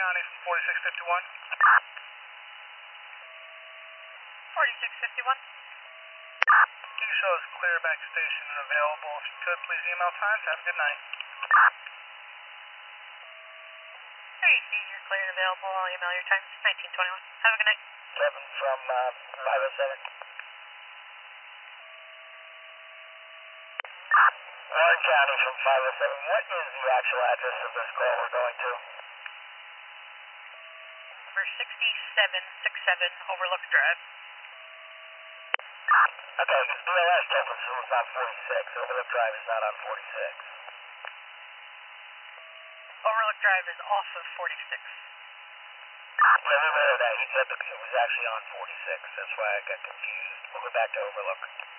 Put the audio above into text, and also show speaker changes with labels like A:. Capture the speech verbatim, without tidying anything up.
A: County from forty-six fifty-one.
B: forty-six fifty-one.
A: Can you show us clear back station and available? If you could, please email times. Have a good night.
B: three C, you're clear and available. I'll email your times. nineteen twenty-one. Have a good night.
C: Kevin from uh, five oh seven. Warren County from five oh seven. What is the actual address of this call we're going to?
B: Number sixty-seven sixty-seven Overlook Drive.
C: Okay, because B L S Jefferson was on forty-six. Overlook Drive is not on forty-six.
B: Overlook Drive is off of forty-six.
C: Yeah, we read that. He said it was actually on forty-six. That's why I got confused. We'll go back to Overlook.